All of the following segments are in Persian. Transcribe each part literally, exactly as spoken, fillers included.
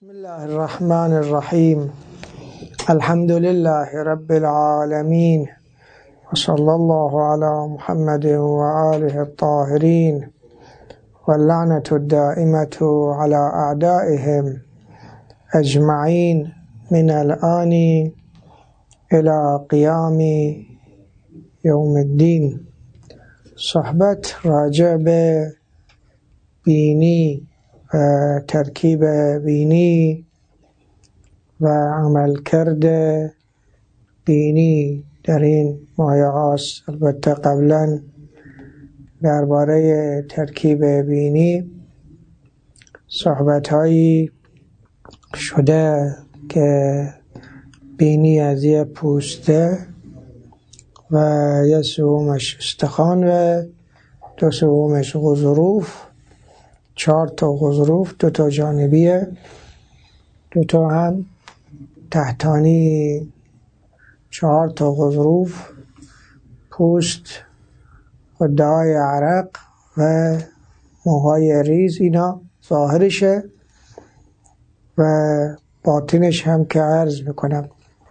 بسم الله الرحمن الرحيم. الحمد لله رب العالمين، وصلى الله على محمد وآله الطاهرين، واللعنة الدائمة على أعدائهم أجمعين من الآن إلى قيام يوم الدين. صحبت راجع به بینی و ترکیب بینی و عمل کرده بینی در این مایه هاست. البته قبلا درباره ترکیب بینی صحبت هایی شده که بینی از یه پوسته و یه سومش استخوان و دو سومش غضروف، چهار تا غضروف، دو تا جانبیه، دو تا هم تحتانی، چهار تا غضروف، پوست، غده‌های عرق و موهای ریز، اینا ظاهرشه و باطنش هم که عرض میکنم.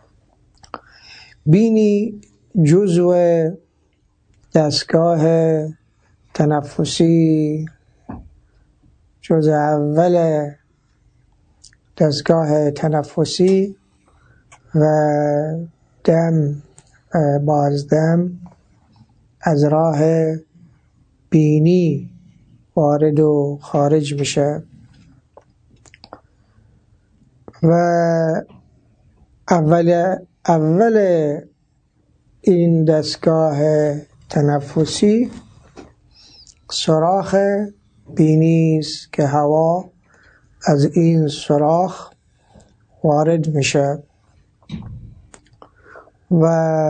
بینی جزو دستگاه تنفسی، جزء اول دستگاه تنفسی و دم، بازدم از راه بینی وارد و خارج میشه و اول اول این دستگاه تنفسی سوراخ بینی است که هوا از این سوراخ وارد میشه و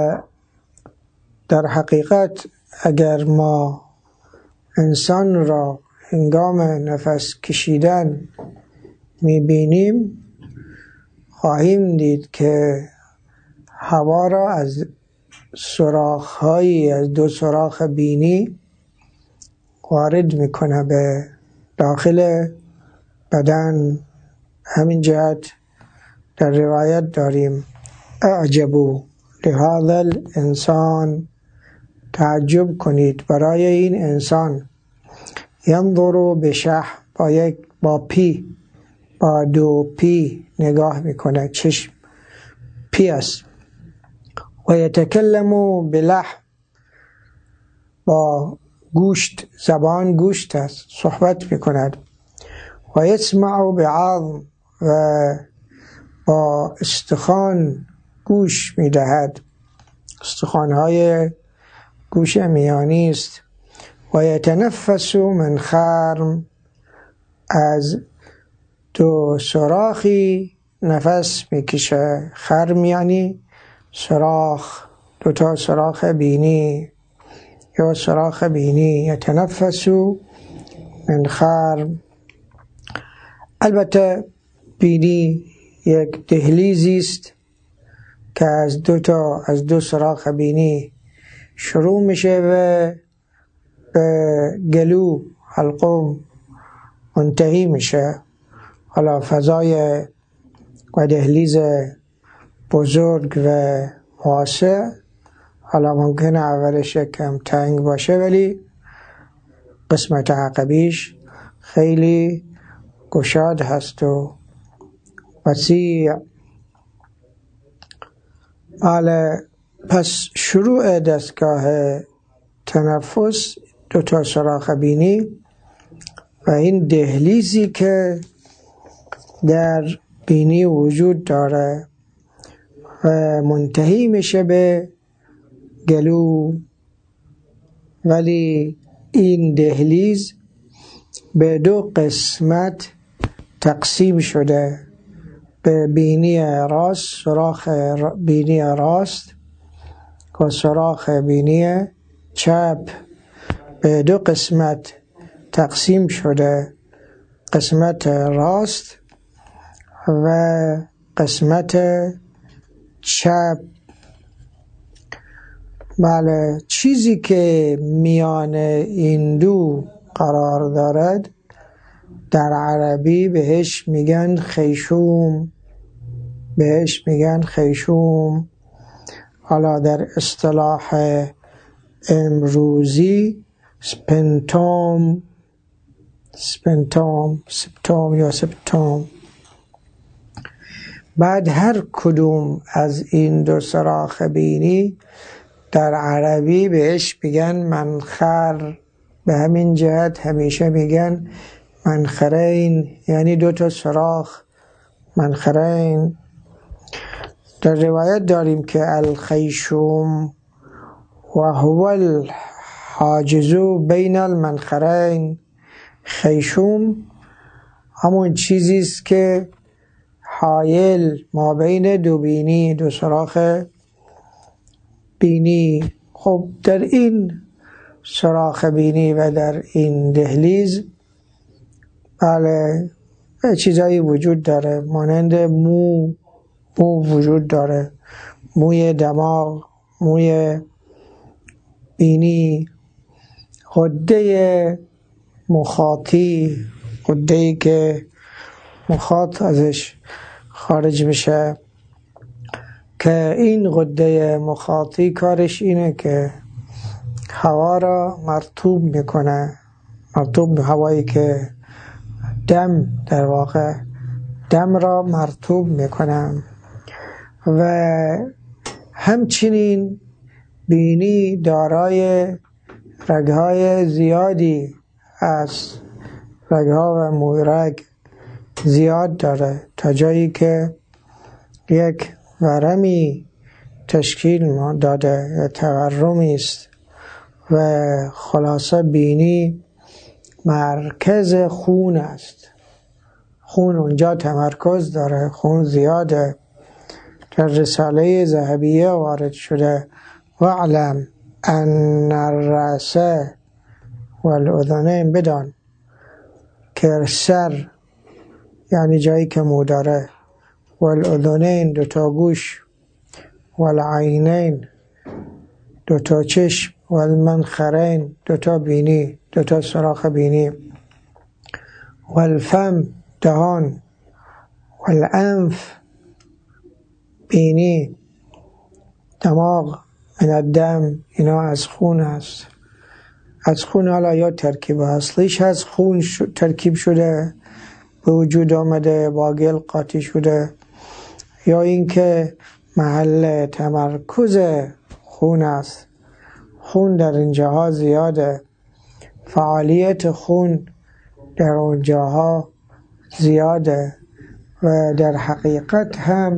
در حقیقت اگر ما انسان را هنگام نفس کشیدن میبینیم خواهیم دید که هوا را از سوراخ‌هایی از دو سوراخ بینی وارد میکنه به داخل بدن. همین جهت در روایت داریم اعجبوا لهذا الانسان، تعجب کنید برای این انسان، ینظر بشه، با یک با پی با دو پی نگاه میکنه، چشم پی است، و یتکلم بلحم، با گوشت، زبان گوشت است، صحبت میکند، و یسمع بعظم، و با استخوان گوش میدهد، استخوانهای گوش میانی است، و یتنفس من خرم، از دو سوراخی نفس میکشه. خرم یعنی سوراخ، دو تا سوراخ بینی یا سوراخ بینی، یتنفس من خرم. البته بینی یک دهلیزی است که از دو تا از دو سوراخ بینی شروع میشه و به گلو، حلقوم منتهی میشه. حالا فضای و دهلیز بزرگ و واسع، حالا ممکنه اولش کم تنگ باشه ولی قسمت عقبیش خیلی گشاد هست و وسیع. بله، پس شروع دستگاه تنفس دو تا سوراخ بینی و این دهلیزی که در بینی وجود داره و منتهی میشه به گلو. ولی این دهلیز به دو قسمت تقسیم شده، به بینی راست، سوراخ بینی راست و سوراخ بینی چپ، به دو قسمت تقسیم شده، قسمت راست و قسمت چپ. بله، چیزی که میان این دو قرار دارد در عربی بهش میگن خیشوم، بهش میگن خیشوم. حالا در اصطلاح امروزی سپنتوم، سپنتوم سپتوم یا سپتوم. بعد هر کدوم از این دو سوراخ بینی در عربی بهش میگن منخر. به همین جهت همیشه میگن منخرین، یعنی دو تا سوراخ، منخرین. در روایت داریم که الخیشوم و هو الحاجز بین المنخرین. خیشوم همون چیزی است که حائل ما بین دو بینی، دو سوراخ بینی. خب در این سوراخ بینی و در این دهلیز بله چیزایی وجود داره، مانند مو، مو وجود داره، موی دماغ، موی بینی، غده مخاطی، غده‌ای که مخاط ازش خارج میشه، که این غده مخاطی کارش اینه که هوا را مرطوب میکنه، مرطوب هوایی که دم در واقع دم را مرطوب میکنه. و همچنین بینی دارای رگهای زیادی از رگها و مویرگ زیاد داره، تا جایی که یک ورمی تشکیل داده یا تورمی است. و خلاصه بینی مرکز خون است، خون اونجا تمرکز داره، خون زیاده. در رساله ذهبیه وارد شده واعلم ان الرأس والاذنین، بدان که سر یعنی جایی که مو داره، والاذنین دوتا گوش، والعینین دوتا چشم، والمنخرین دوتا بینی، دوتا سوراخ بینی، والفم دهان، والانف بینی، دماغ، من الدم اینا از خون است. از خون حالا یا ترکیب اصلیش از خون ترکیب شده به وجود آمده، با گل قاطی شده، یا اینکه محل تمرکز خون است. خون در این جاها زیاده، فعالیت خون در اون جاها زیاده. و در حقیقت هم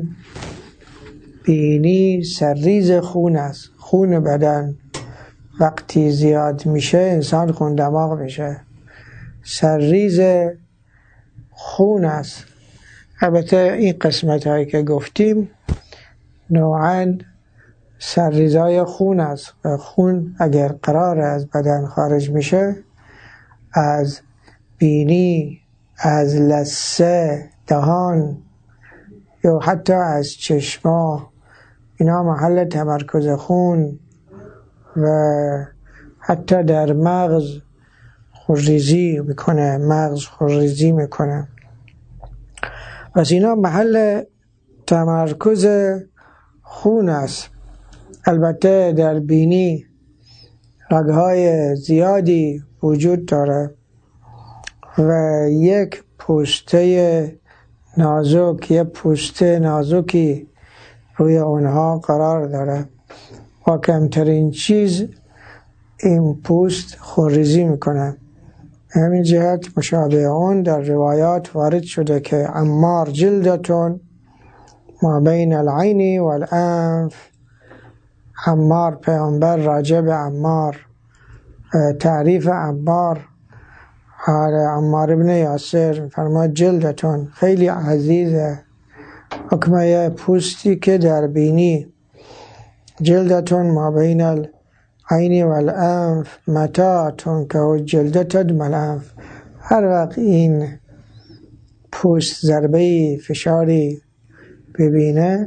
بینی سرریز خون است. خون بدن وقتی زیاد میشه انسان خون دماغ میشه، سرریز خون است. البته این قسمت هایی که گفتیم نوعاً سرریزای خون است و خون اگر قرار از بدن خارج میشه، از بینی، از لثه، دهان یا حتی از چشما، اینا محل تمرکز خون. و حتی در مغز خونریزی میکنه، مغز خونریزی میکنه. پس اینا محل تمرکز خون است. البته در بینی رگهای زیادی وجود داره و یک پوسته نازک، یک پوسته نازکی روی اونها قرار داره و کمترین چیز این پوست خونریزی میکنه. همین جهت مشابه اون در روایات وارد شده که عمار جلدتون ما بین العین والانف. عمار، پیامبر راجع به عمار تعریف عمار، عمار ابن یاسر فرماد جلدتون، خیلی عزیزه، حکمه پوستی که در بینی، جلدتون ما بین العین والانف متاعتون که جلدت الانف. هر وقت این پوست ضربه فشاری ببینه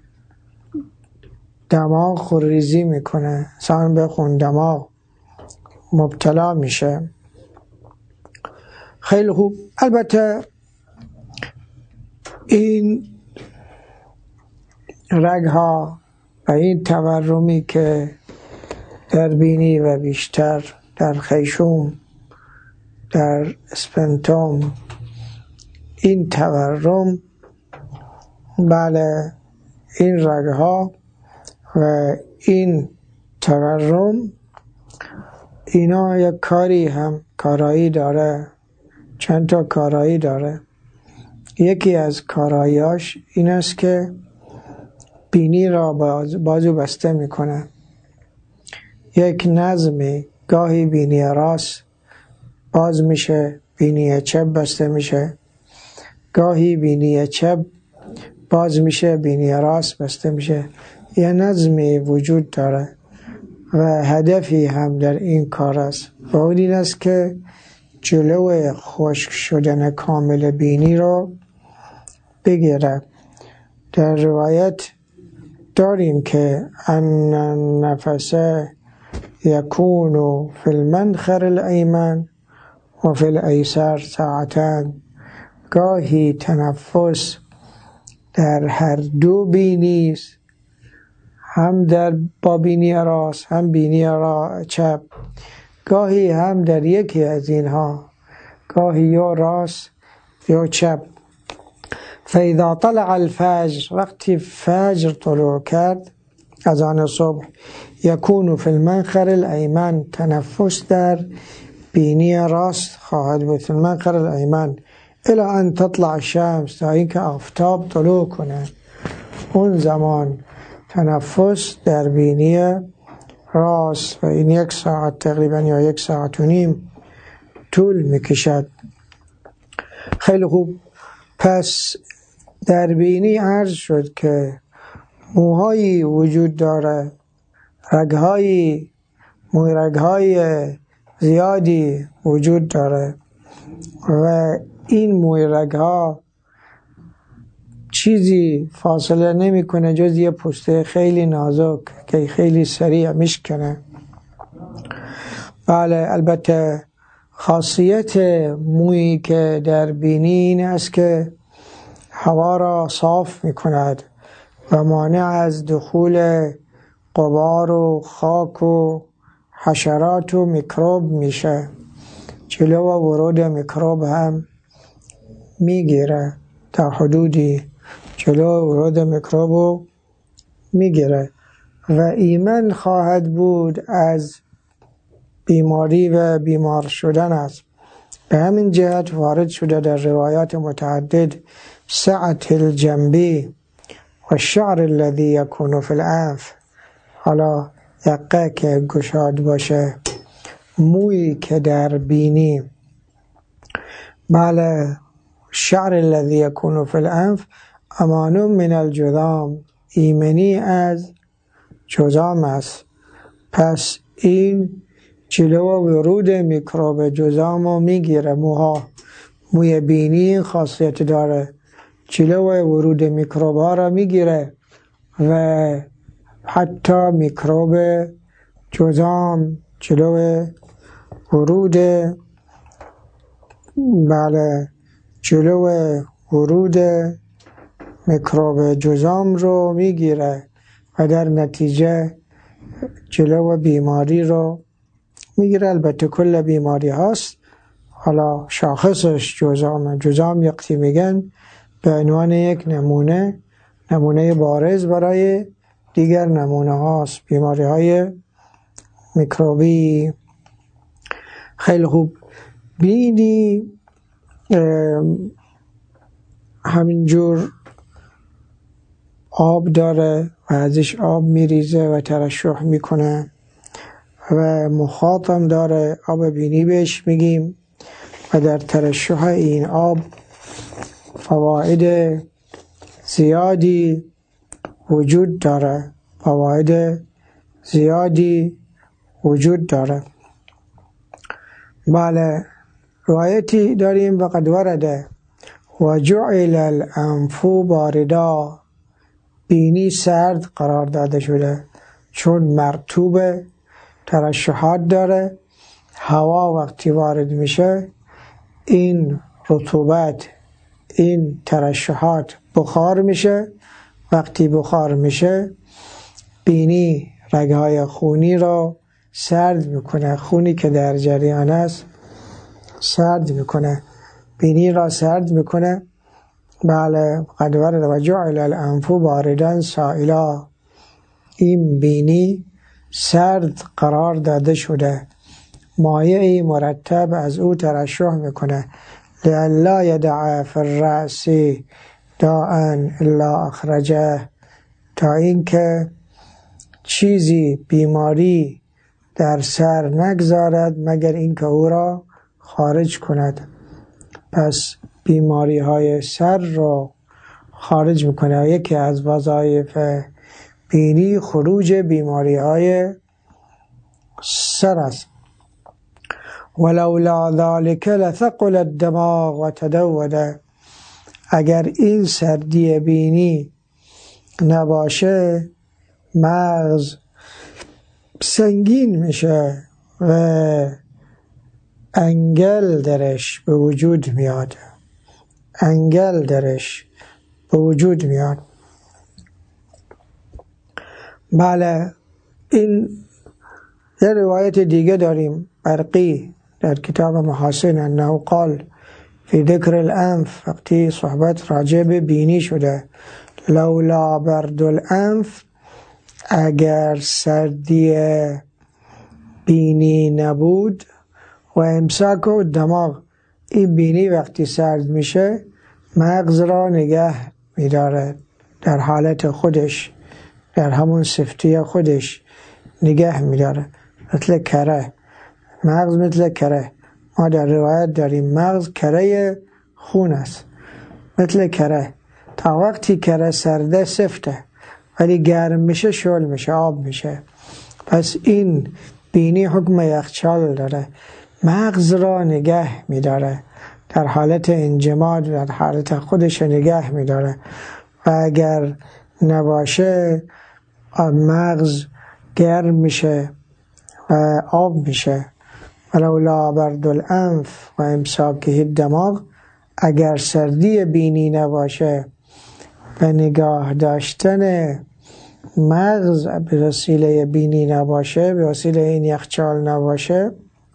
دماغ خونریزی میکنه، انسان به خون دماغ مبتلا میشه. خیلی خوب. البته این رگ ها و این تورمی که در بینی و بیشتر در خیشوم، در اسپنتوم، این تورم، بله این رگ ها و این تورم، اینا یک کاری هم کارایی داره، چند تا کارایی داره. یکی از کاراییاش این است که بینی را باز بازو بسته میکنه. یک نظمی، گاهی بینی راست باز میشه، بینی چپ بسته میشه، گاهی بینی چپ باز میشه، بینی راست بسته میشه. یه نظمی وجود داره و هدفی هم در این کار است و اون این است که جلو خشک شدن کامل بینی رو بگیره. در روایت داریم که ان النفس یکون فی المنخر الایمن و فی الایسر ساعتان. گاهی تنفس در هر دو بینی است، هم در با بینی راست هم بینی را چپ، گاهی هم در یکی از اینها، گاهی یا راست یا چپ. فاذا طلع الفجر، وقتی فجر طلوع کرد، از آن صبح، یکون فی المنخر الایمن، تنفس در بینی راست خواهد بود، فی المنخر الایمن الی ان تطلع الشمس، تا اینکه آفتاب طلوع کنه. اون زمان تنفس در بینی راست و این یک ساعت تقریبا یا یک ساعت و نیم طول میکشد. خیلی خوب. پس در بینی عرض شد که موهایی وجود داره، رگهایی، موی رگهای زیادی وجود داره و این موی رگها چیزی فاصله نمی کنه جز یه پوسته خیلی نازک که خیلی سریع میشکنه. بله، البته خاصیت مویی که در بینی این است که هوا را صاف می کند و مانع از دخول غبار و خاک و حشرات و میکروب میشه. جلو و ورود میکروب هم میگیره، تا حدودی جلو ورود میکروب میگیره و ایمن خواهد بود از بیماری و بیمار شدن است. به همین جهت وارد شده در روایات متعدد سعة الجنبی و الشعر الذي يكون في الانف. حالا یقه که گشاد باشه، موی که در بینی، بله، شعر الذي يكون في الانف امان من الجذام، ایمنی از جذام است. پس این جلو ورود میکروب جذام رو میگیره. موها، موی بینی خاصیت داره، جلو ورود میکروب ها را میگیره و حتی میکروب جذام، جلو ورود، بله، جلو ورود میکروب جذام رو میگیره و در نتیجه جلو بیماری رو میگیره. البته کل بیماری هاست، حالا شاخصش جذام. جذام یقتی میگن به عنوان یک نمونه، نمونه بارز برای دیگر نمونه هاست، بیماری های میکروبی. خیلی خوب. بینی همینجور آب داره و ازش آب میریزه و ترشح میکنه و مخاطم داره، آب بینی بهش میگیم و در ترشح این آب فواید زیادی وجود داره، فواید زیادی وجود داره. بله، روایتی داریم وقد ورده و جعل الانف باردا، بینی سرد قرار داده شده چون مرطوب، ترشحات داره. هوا وقتی وارد میشه این رطوبت، این ترشحات بخار میشه. وقتی بخار میشه بینی رگهای خونی را سرد میکنه، خونی که در جریان است سرد میکنه، بینی را سرد میکنه. بله، قد ورد و جعل الانف باردا سائلا، این بینی سرد قرار داده شده، مایعی مرتب از او ترشح میکنه. لئلا یدع فی الرأس داء الا اخرجه، تا اینکه چیزی بیماری در سر نگذارد مگر اینکه او را خارج کند. پس بیماری های سر را خارج میکنه. یکی از وظایف بینی خروج بیماری های سر است. ولولا ذلك لثقل الدماغ و تدود، اگر این سردی بینی نباشه مغز سنگین میشه و انگل درش به وجود میاد، انگل درش به وجود میاد. بله، این یه روایت دیگه داریم، برقی در کتاب محاسن انه قال فی ذکر الانف، وقتی صحبت راجع به بینی شده، لولا برد الانف، اگر سردی بینی نبود، و امساک و دماغ، این بینی وقتی سرد میشه مغز را نگه میداره در حالت خودش، در همون سفتی خودش نگه میداره، مثل کره. مغز مثل کره، ما در روایت داریم مغز کره خون است، مثل کره. تا وقتی کره سرده سفته، ولی گرم میشه شل میشه، آب میشه. پس این بینی حکم یخچال داره، مغز را نگه میداره، در حالت انجماد در حالت خودش نگه میداره. و اگر نباشه مغز گرم میشه و آب میشه. ولولا برد الانف و امساکه الدماغ، اگر سردی بینی نباشه و نگاه داشتن مغز به وسیله بینی نباشه، به وسیله این یخچال نباشه،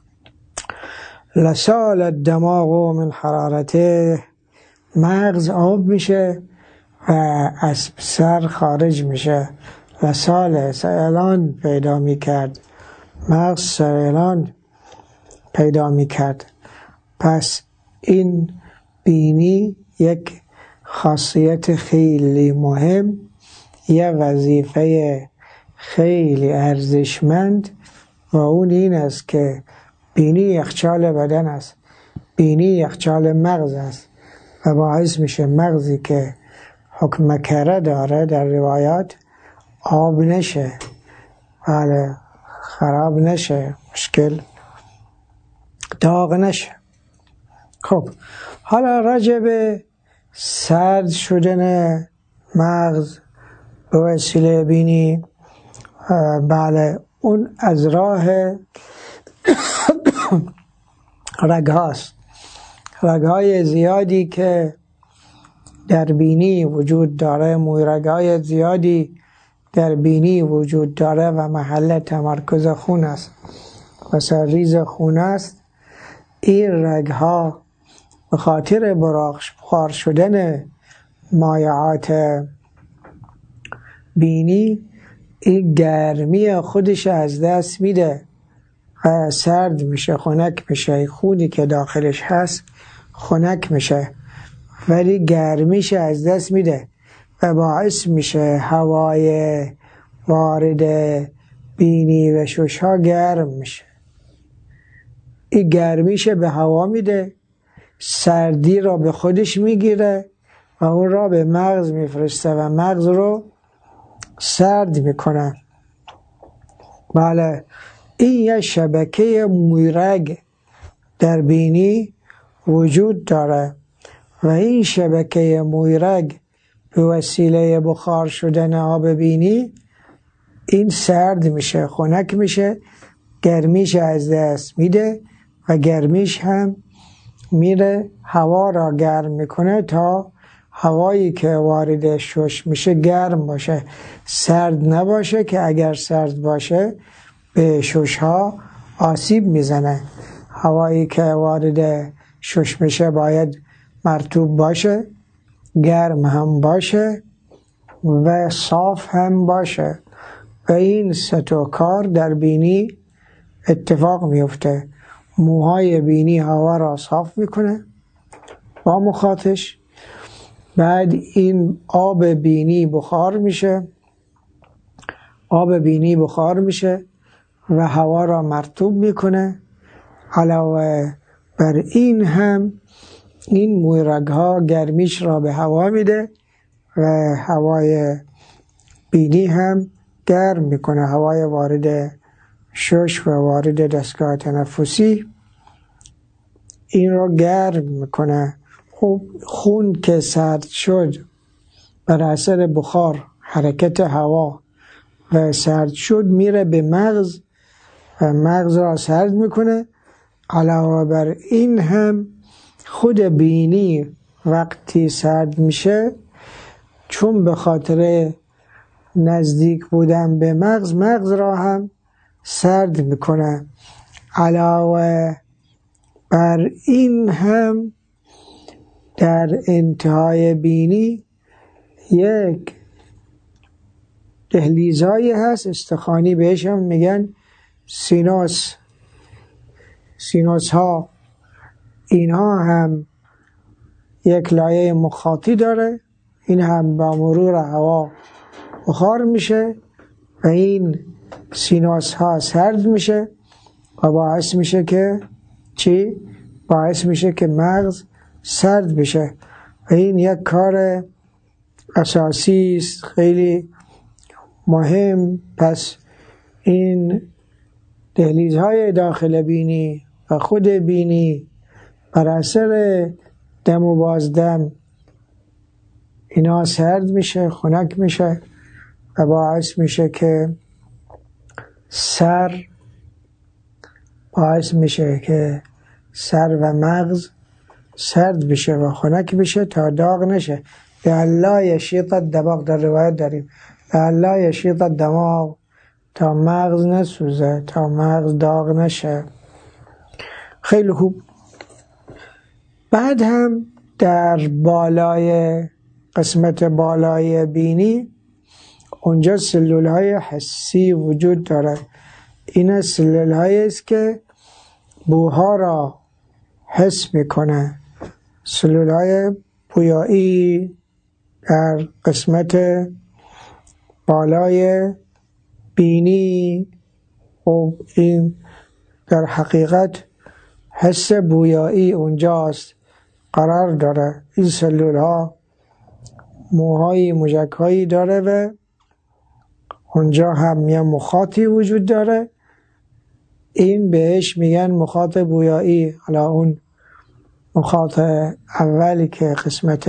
لسال الدماغ من حرارته، مغز آب میشه و از سر خارج میشه. لسال، سیلان پیدا میکرد، مغز سیلان پیدا میکرد. پس این بینی یک خاصیت خیلی مهم، یه وظیفه خیلی ارزشمند، و اون این است که بینی یخچال بدن است، بینی یخچال مغز است و باعث میشه مغزی که حکم کره داره در روایات آب نشه، بله، خراب نشه، مشکل داغ نشه. خب حالا راجع به سرد شدن مغز به وسیله بینی، بله، اون از راه رگ هاست، رگ های زیادی که در بینی وجود داره، موی رگ های زیادی در بینی وجود داره و محل تمرکز خون است و سرریز خون است. این رگ ها به خاطر بخار شدن مایعات بینی این گرمی خودش از دست میده و سرد میشه، خنک میشه، خونی که داخلش هست خنک میشه، ولی گرمیش از دست میده و باعث میشه هوای وارد بینی و ششها گرم میشه. این گرمیش به هوا میده، سردی را به خودش میگیره و اون را به مغز میفرسته و مغز رو سرد میکنه. بله، این یه شبکه مویرگ در بینی وجود داره و این شبکه مویرگ به وسیله بخار شدن آب بینی این سرد میشه، خنک میشه، گرمیش از دست میده و گرمیش هم میره هوا را گرم میکنه تا هوایی که وارد شش میشه گرم باشه، سرد نباشه که اگر سرد باشه به شش ها آسیب میزنه. هوایی که وارد شش میشه باید مرطوب باشه، گرم هم باشه و صاف هم باشه و این سه تا کار در بینی اتفاق میفته. موهای بینی هوا را صاف میکنه با مخاطش، بعد این آب بینی بخار میشه، آب بینی بخار میشه و هوا را مرطوب میکنه. علاوه بر این هم این موی رگ‌ها گرمیش را به هوا میده و هوای بینی هم گرم میکنه، هوای وارد شش و وارد دستگاه تنفسی این را گرم میکنه. خب خون که سرد شد بر اثر بخار حرکت هوا و سرد شد میره به مغز و مغز را سرد میکنه. علاوه بر این هم خود بینی وقتی سرد میشه چون به خاطر نزدیک بودن به مغز مغز را هم سرد میکنه. علاوه بر این هم در انتهای بینی یک دهلیزایی هست استخوانی، بهش هم میگن سینوس. سینوس ها اینها هم یک لایه مخاطی داره، این هم با مرور هوا بخار میشه و این سینوس ها سرد میشه و باعث میشه که چی؟ باعث میشه که مغز سرد بشه و این یک کار اساسی است خیلی مهم. پس این دهلیزهای داخل بینی و خود بینی بر اثر دم و بازدم اینا سرد میشه، خنک میشه و باعث میشه که سر باعث میشه که سر و مغز سرد بشه و خنک بشه تا داغ نشه. لعلا یشیط الدماغ در روایت داریم، لعلا یشیط الدماغ، تا مغز نسوزه، تا مغز داغ نشه. خیلی خوب. بعد هم در بالای قسمت بالای بینی اونجا سلول های حسی وجود داره. این سلول هایی است که بوها را حس میکنه. سلول های بویایی در قسمت بالای بینی و این در حقیقت حس بویایی اونجاست قرار داره. این سلول ها موهای مژک هایی داره و اونجا هم یه مخاطی وجود داره، این بهش میگن مخاط بویایی. حالا اون مخاط اولی که قسمت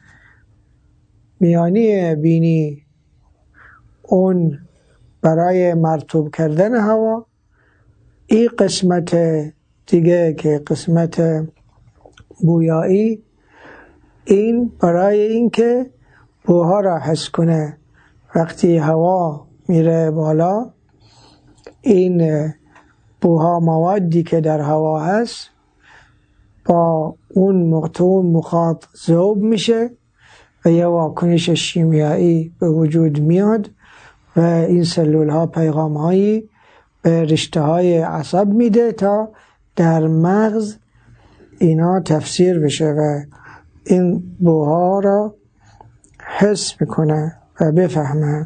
میانی بینی اون برای مرطوب کردن هوا، این قسمت دیگه که قسمت بویایی این برای اینکه بوها را حس کنه. وقتی هوا میره بالا این بوها موادی که در هوا هست با اون مقطوع مخاط ذوب میشه و یه واکنش شیمیایی به وجود میاد و این سلول ها پیغام هایی به رشته های عصب میده تا در مغز اینا تفسیر بشه و این بوها را حس میکنه و بفهمه.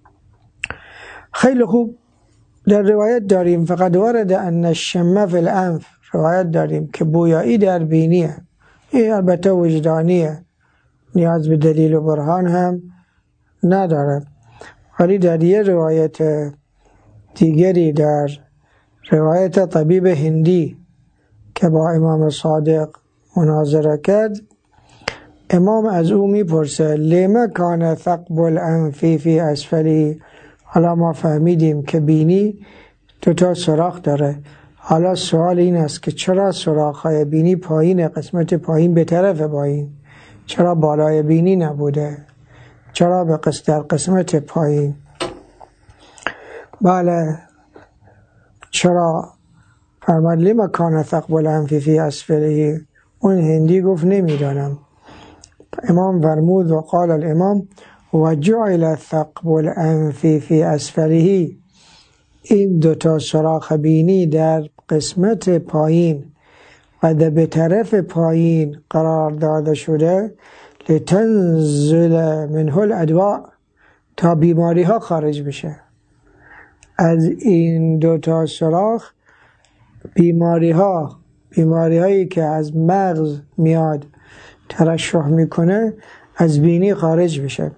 خیلی خوب. در روایت داریم فقط ورد ان الشم فی الانف، روایت داریم که بویایی در بینیه. این البته وجدانیه، نیاز به دلیل و برهان هم نداره. ولی در یه روایت دیگری در روایت طبیب هندی که با امام صادق مناظره کرد، امام از او میپرسه لما کان ثقب الانفی فی اسفلی. حالا ما فهمیدیم که بینی دو تا سوراخ داره، حالا سوال این است که چرا سوراخ‌های بینی پایین، قسمت پایین به طرف پایین، چرا بالای بینی نبوده؟ چرا به قسمت در قسمت پایین؟ بله، چرا فرمود لما کان ثقب الانف فی اسفله؟ اون هندی گفت نمیدانم. امام فرمود و قال الامام و جعل ثقب الانف فی اسفله، این دوتا سوراخ بینی در قسمت پایین و در به طرف پایین قرار داده شده لتنزل منه الادواء، تا بیماری ها خارج بشه. از این دوتا سوراخ بیماری ها بیماری هایی که از مغز میاد ترشح میکنه از بینی خارج بشه.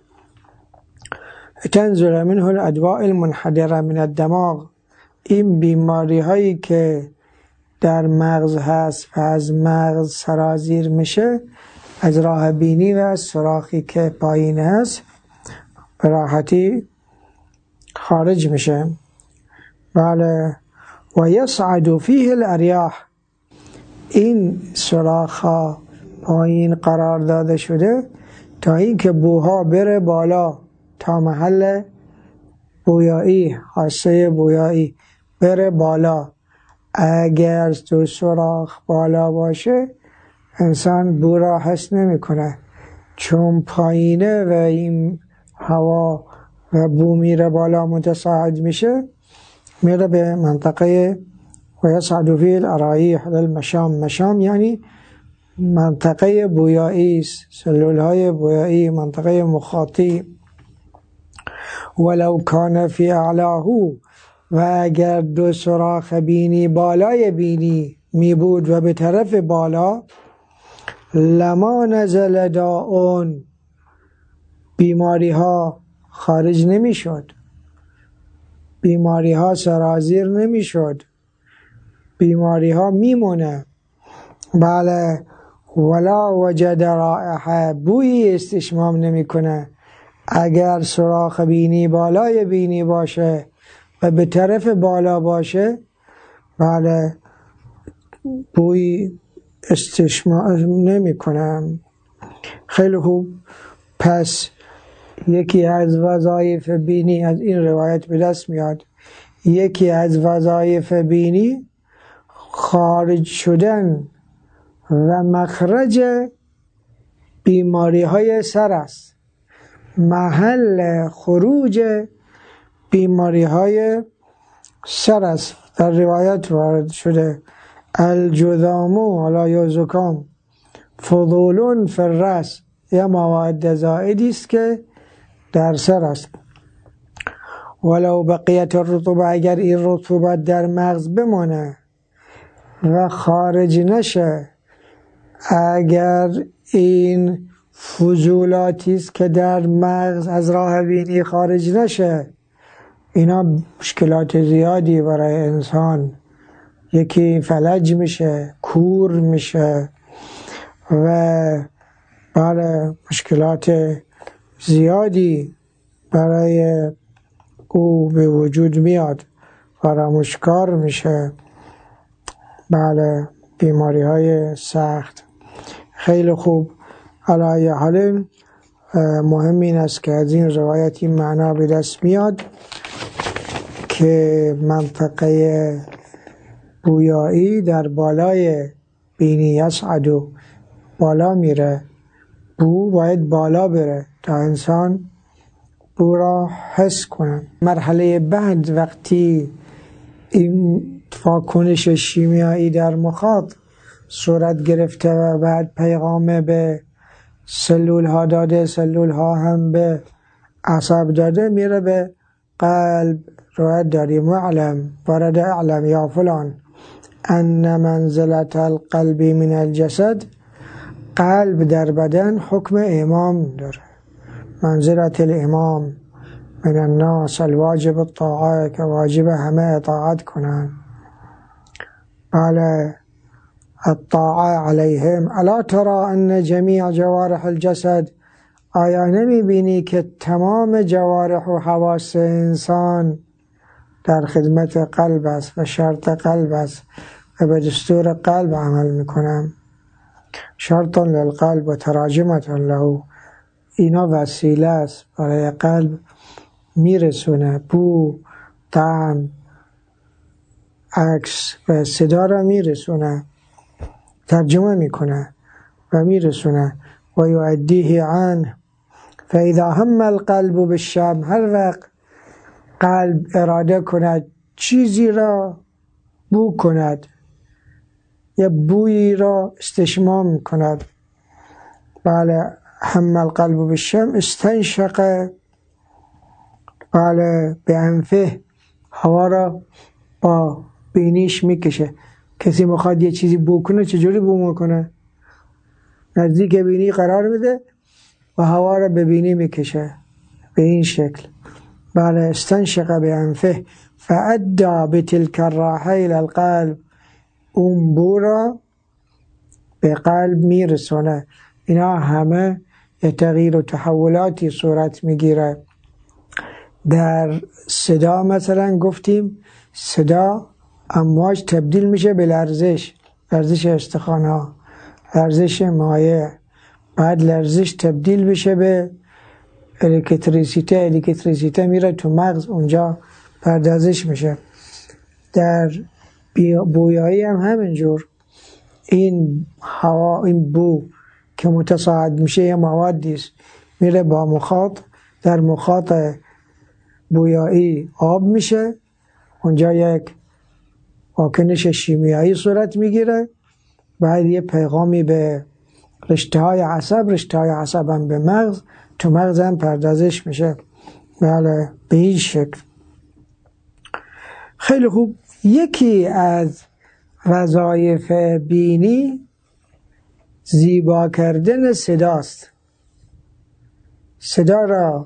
تنزل منه الادواء المنحدره من الدماغ، این بیماری هایی که در مغز هست و از مغز سرازیر میشه از راه بینی و از سوراخی که پایین هست به راحتی خارج میشه. بله، و یصعد فیه الاریاح، این سوراخ ها پایین قرار داده شده تا اینکه بوها بره بالا، تا محل بویایی، حاسه بویایی بره بالا. اگر تو سوراخ بالا باشه انسان بو را حس نمیکنه، چون پایینه و این هوا و بو میره بالا متصاعد میشه، میره به منطقه و یصعد فیه الارایح المشام. مشام یعنی منطقه بویایی، سلول های بویایی، منطقه مخاطی. ولو کان فی اعلاه، و اگر دو سوراخ بینی بالای بینی می بود و به طرف بالا، لما نزل داء، بیماری ها خارج نمی شد، بیماری ها سرازیر نمی شد، بیماری ها می مونه. بله، ولا وجد رائحه، بویی استشمام نمی کنه. اگر سوراخ بینی بالای بینی باشه و به طرف بالا باشه، بله، بوی استشمام نمی کنم. خیلی خوب. پس یکی از وظایف بینی از این روایت به دست میاد، یکی از وظایف بینی خارج شدن و مخرج بیماری های سر است، محل خروج بیماری های سر است. در روایت وارد شده الجذام حالا یا زکام فضول فی الراس، یا مواد زائدی است که در سر است. ولو بقیت الرطوبه، اگر این رطوبت در مغز بمانه و خارج نشه، اگر این فضولاتی است که در مغز از راه بینی خارج نشه، اینا مشکلات زیادی برای انسان، یکی فلج میشه، کور میشه و بله مشکلات زیادی برای او به وجود میاد، فراموشکار میشه. بله، بیماری های سخت. خیلی خوب. علی حال مهم این است که از این روایت این معنا به دست میاد که منطقه بویایی در بالای بینی یصعد، بالا میره، بو باید بالا بره تا انسان بو را حس کنه. مرحله بعد وقتی این واکنش شیمیایی در مخاط صورت گرفته و بعد پیغام به سلول ها داده، سلول ها هم به عصب داده، میره به قلب. روایت داریم معلم ورد اعلم یا فلان ان منزلت القلب من الجسد، قلب در بدن حکم امام داره. منزلت الامام من الناس الواجب الطاعه، که واجب همه اطاعت کنن. بله، الطاعه علیهم. الا ترى ان جمیع جوارح الجسد، آیا نمی بینی که تمام جوارح و حواس انسان در خدمت قلب است و شرط قلب است و به دستور قلب عمل میکنم. شرط للقلب و تراجمت له، اینا وسیله است برای قلب میرسونه بو، طعم، عکس و صدا را میرسونه، ترجمه میکنه و میرسونه. و یعدیه عنه فاذا هم القلب بالشم، هر وقت قلب اراده کند چیزی را بو کند یا بویی را استشمام کند، بله هم القلب بالشم استنشق، بله به انفه، هوا را با بینیش میکشه. کسی میخواد یه چیزی بو کنه چجوری بو میکنه؟ نزدیک بینی قرار میده و هوا را به بینی میکشه به این شکل. بله استنشق به انفه فادى بتلك الراحه الى القلب، اون بو را به قلب میرسونه. اینا همه تغییر و تحولاتی صورت میگیره. در صدا مثلا گفتیم صدا امواج تبدیل میشه به لرزش، لرزش استخوان‌ها، لرزش مایع، بعد لرزش تبدیل بشه به الکتریسیته، الکتریسیته میره تو مغز، اونجا پردازش میشه. در بویایی هم همینجور، این هوا، این بو که متصاعد میشه یه موادی است میره با مخاط، در مخاط بویایی آب میشه، اونجا یک واکنش شیمیایی صورت میگیره، بعد یه پیغامی به رشته های عصب، رشته های عصب هم به مغز، تو مغز هم پردازش میشه. بله به این شکل. خیلی خوب. یکی از وظایف بینی زیبا کردن صداست. صدا را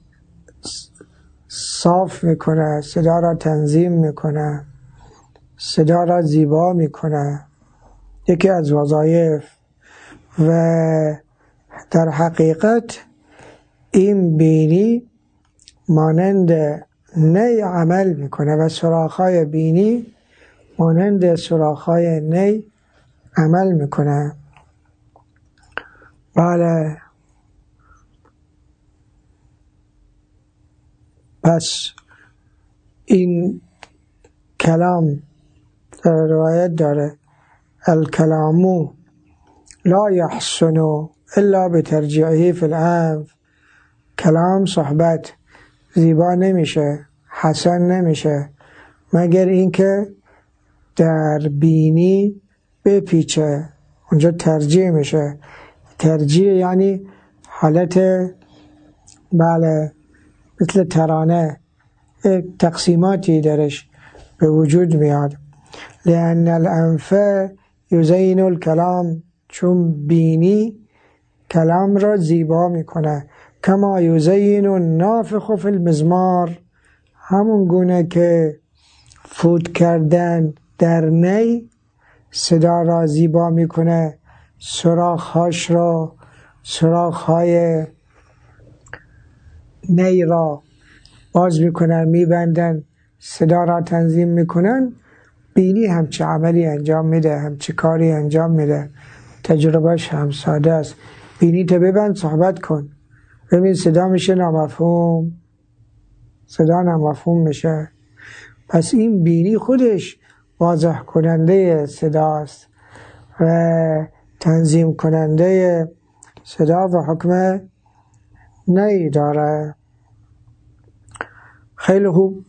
صاف میکنه، صدا را تنظیم میکنه، صدا را زیبا میکنه، یکی از وظایف. و در حقیقت این بینی مانند نی عمل میکنه و سوراخ‌های بینی مانند سوراخ‌های نی عمل میکنه. بله پس این کلام در روایت داره الکلامو لا یحسن الا بترجیعه فی الانف، کلام صحبت زیبا نمیشه، حسن نمیشه مگر اینکه در بینی بپیچه، اونجا ترجیع میشه. ترجیع یعنی حالت بله مثل ترانه تقسیماتی درش به وجود میاد. لأن الانف یزین الکلام، چون بینی کلام را زیبا میکنه. کما یزین النافخ فی المزمار، همون گونه که فوت کردن در نی صدا را زیبا میکنه، سوراخ‌هاش را، سوراخ‌های نی را باز میکنن، میبندن، صدا را تنظیم میکنن. بینی همچه عملی انجام میده، همچه کاری انجام میده. تجربهش هم ساده است. بینی تو ببند، صحبت کن، ببین صدا میشه نامفهوم، صدا نامفهوم میشه. پس این بینی خودش واضح کننده صداست و تنظیم کننده صدا و حکم نی داره. خیلی خوب.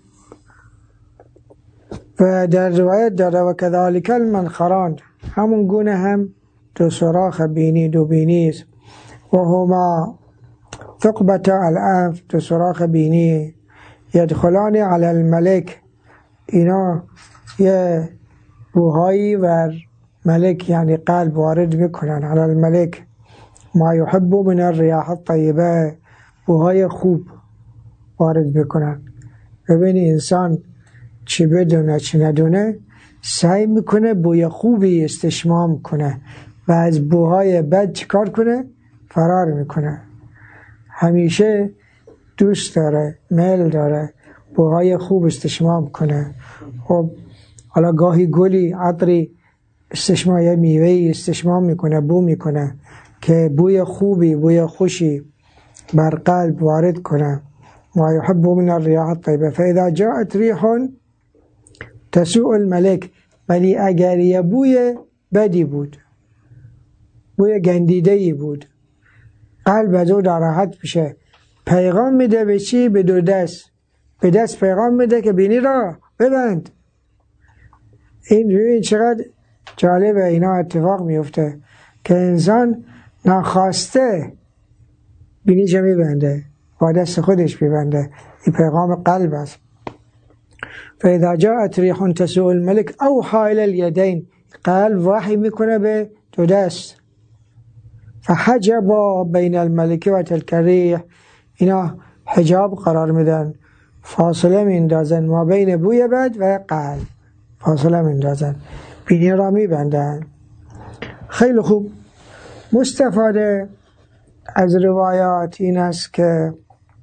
و در روایت داره و کذالک المنخران، همون گونه هم دو سوراخ بینی، دو بینی است. و هما ثقبت الانف، دو سوراخ بینی، یدخلان علی الملک، اینا یه بوهایی و ملک یعنی قلب وارد میکنن. علی الملک ما یحب من الریاح الطیبه، بوهای خوب وارد میکنن. ببینی انسان چی بدونه چی ندونه سعی میکنه بوی خوبی استشمام کنه و از بوهای بد چیکار کنه؟ فرار میکنه. همیشه دوست داره، میل داره بوهای خوب استشمام کنه. خب حالا گاهی گلی عطری استشمام، یه میوهی استشمام میکنه، بو میکنه که بوی خوبی، بوی خوشی بر قلب وارد کنه. ما يحب من الرياح الطيبة فإذا جاءت ريح تسوء الملك. ولی اگر یه بوی بدی بود، بوی گندیده‌ای بود، قلب از او ناراحت میشه. پیغام میده به چی؟ به دو دست. به دست پیغام میده که بینی را ببند. این روی چقدر جالبه اینا اتفاق میفته که انسان ناخواسته بینیش میبنده، با دست خودش میبنده. این پیغام قلب است. فاذا جاءت ريح تسوء الملك اوحى الى اليدين. قلب وحی میکنه به دو دست. فحجب بین الملك و تلك الريح. اینا حجاب قرار میدن، فاصله میندازن ما بین بوی بد و قلب، فاصله میندازن، بینی را میبندن. خیلی خوب. مستفاده از روایات این است که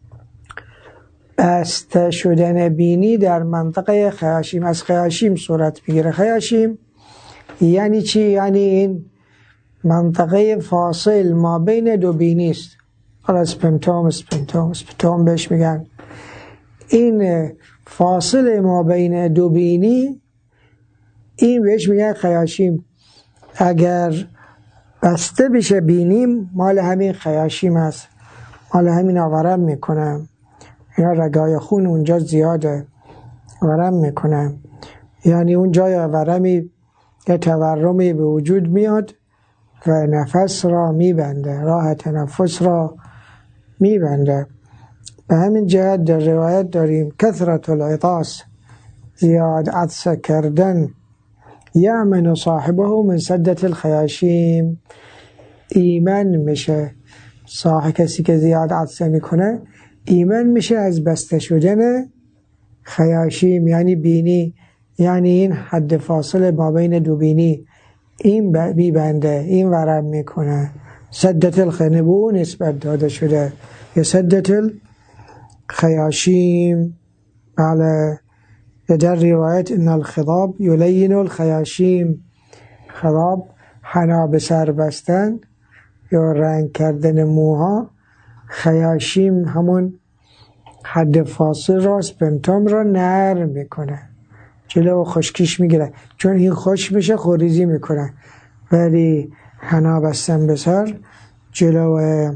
بسته شدن بینی در منطقه خیاشیم از خیاشیم صورت میگیره. خیاشیم یعنی چی؟ یعنی این منطقه فاصل ما بین دو بینی است. حالا اسپمتوم اسپمتوم اسپمتوم بهش میگن. این فاصل ما بین دو بینی، این بهش میگن خیاشیم. اگر بسته بشه بینیم، مال همین خیاشیم است، مال همین ورم میکنم. اینا رگای خون اونجا زیاده، ورم میکنم. یعنی اون جای ورمی یه تورمی به وجود میاد و نفس را میبنده، راه تنفس را میبنده. به همین جهت در روایت داریم کثرت العطاس، زیاد عطسه کردن، یأمن صاحبه من سدة الخیاشیم. ایمن میشه صاحب، کسی که زیاد عطسه میکنه ایمن میشه از بسته شدن خیاشیم، یعنی بینی، یعنی این حد فاصله ما بین دو بینی این میبنده، این ورم میکنه. سدت الخنبو نسبت داده شده یا سدت الخیاشیم. بله. در روایت ان الخضاب یلین الخیاشیم. خضاب حنا به سر بستن یا رنگ کردن موها. خیاشیم همون حد فاصل را، اسپمتوم را نرم میکنه، جلو خشکیش میگیره. چون این خشک میشه خوریزی میکنه، ولی حنا بستن به سر جلو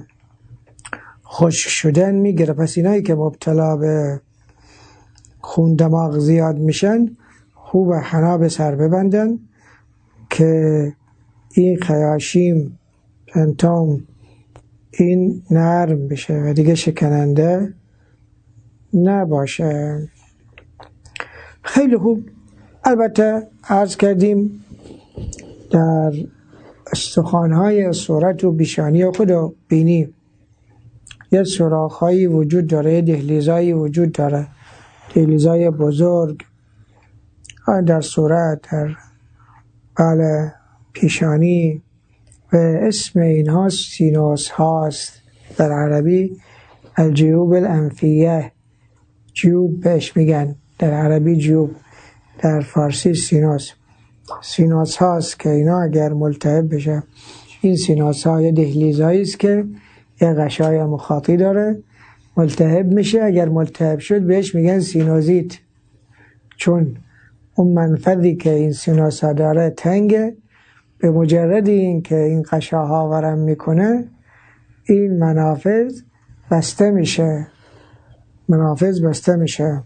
خشک شدن میگیره. پس اینایی که مبتلا به خون دماغ زیاد میشن خوب حنا به سر ببندن که این خیاشیم اسپمتوم این نرم بشه و دیگه شکننده نباشه. خیلی خوب. البته عرض کردیم در استخوان‌های صورت و پیشانی خود و بینی یه سوراخ‌هایی وجود داره، دهلیزایی وجود داره، دهلیزای بزرگ در صورت، در بله پیشانی، و اسم اینها سینوس هاست. در عربی الجیوب الانفیه، جیوب بهش میگن در عربی جیوب، در فارسی سینوس. سینوس هاست که اینا اگر ملتهب بشه، این سینوس ها یه دهلیزایی است که یه غشای مخاطی داره، ملتهب میشه. اگر ملتهب شد بهش میگن سینوزیت، چون اون منفذی که این سینوس ها داره تنگه. به مجرد این که این غشاها ورم میکنه این منافذ بسته میشه، منافذ بسته میشه.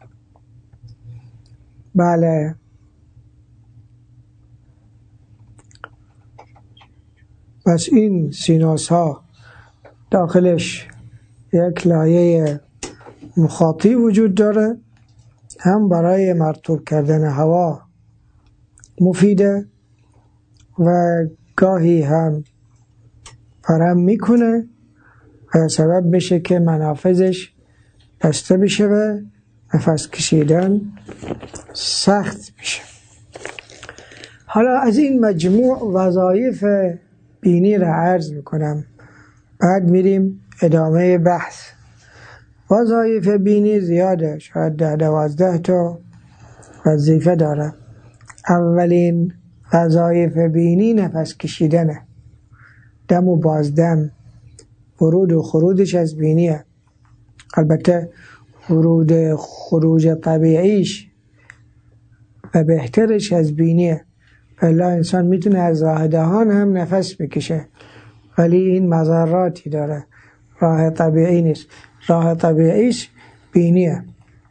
بله. پس این سینوس ها داخلش یک لایه مخاطی وجود داره، هم برای مرطوب کردن هوا مفیده و گاهی هم ورم میکنه و سبب میشه که منافذش بسته بشه و نفس کشیدن سخت میشه. حالا از این مجموع وظایف بینی را عرض میکنم، بعد میریم ادامه بحث. وظایف بینی زیاده، شاید ده دوازده تا وظیفه داره. اولین وظایف بینی نفس کشیدنه، دم و بازدم، ورود و خروجش از بینیه. البته ورود خروج طبیعیش و بهترش از بینیه، ولی انسان میتونه از راه دهان هم نفس بکشه، ولی این مضراتی داره، راه طبیعی نیست. راه طبیعیش بینیه.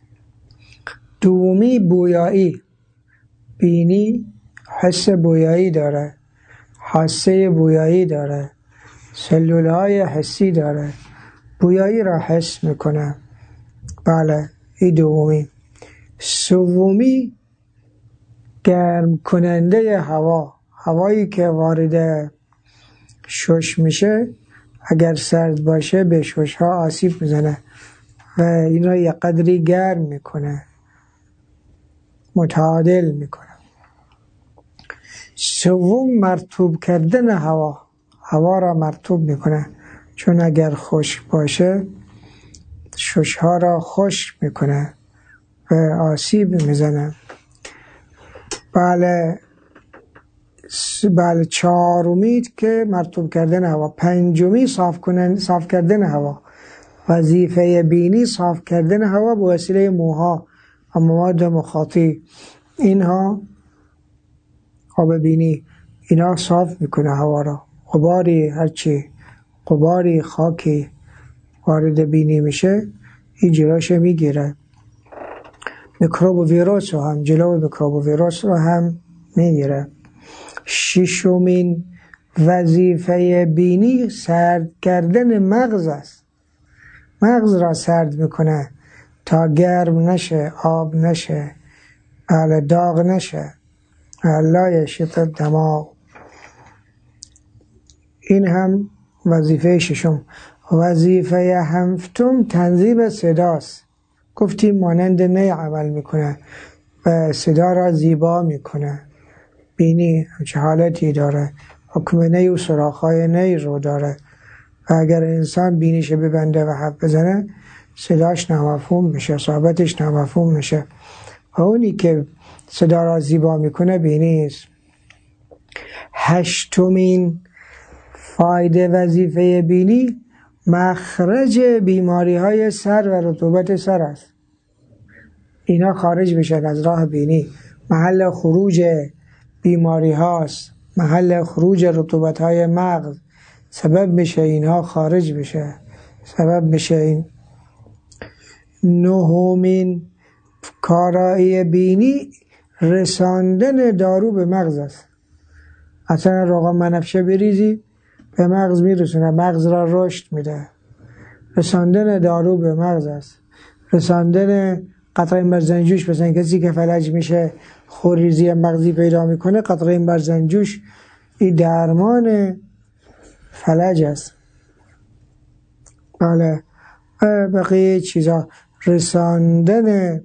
دومی بویایی، بینی حس بویایی داره، حاسه بویایی داره، سلولهای حسی داره، بویایی را حس میکنه. بله، این دومی. سومی گرم کننده هوا، هوایی که وارد شش میشه اگر سرد باشه به شش ها آسیب میزنه و این را یک قدری گرم میکنه، متعادل میکنه. سوم مرطوب کردن هوا، هوا را مرطوب میکنه، چون اگر خشک باشه شش ها را خشک میکنه و آسیب میزنه. بله بله چهارمی که مرطوب کردن هوا. پنجمی صاف کنن صاف کردن هوا. وظیفه بینی صاف کردن هوا به وسیله موها و مواد مخاطی. اینها آب بینی اینا صاف میکنه هوا را. غباری هرچی غباری خاکی وارد بینی میشه این جلوش میگیره. میکروب و ویروس رو هم جلو میکروب و ویروس رو هم میگیره. ششمین وظیفه بینی سرد کردن مغز است. مغز را سرد میکنه تا گرم نشه، آب نشه، اهل داغ نشه، لا یشط دماغ. این هم وظیفه ششم. وظیفه هفتم تنظیم صداست. گفتیم مانند نی عمل میکنه و صدا را زیبا میکنه. بینی چه حالتی داره، حکم نی و سراخای نی رو داره و اگر انسان بینیش ببنده و حرف بزنه صداش نامفهوم میشه، صحبتش نامفهوم میشه و اونی که صدا را زیبا میکنه بینی است. هشتمین فایده وظیفه بینی مخرج بیماری های سر و رطوبت سر است. اینا خارج میشن از راه بینی، محل خروج بیماری هاست، محل خروج رطوبت های مغز، سبب میشه اینها خارج بشه، سبب میشه این. نهمین کارایی بینی رساندن دارو به مغز است. اصلا روغن بنفشه بریزی به مغز میرسونه، مغز را رشد میده. رساندن دارو به مغز است. رساندن قطره مرزنجوش، مثلا کسی که فلج میشه خونریزی مغزی پیدا میکنه، قطره مرزنجوش این درمان فلج است. بله بقیه چیزا رساندن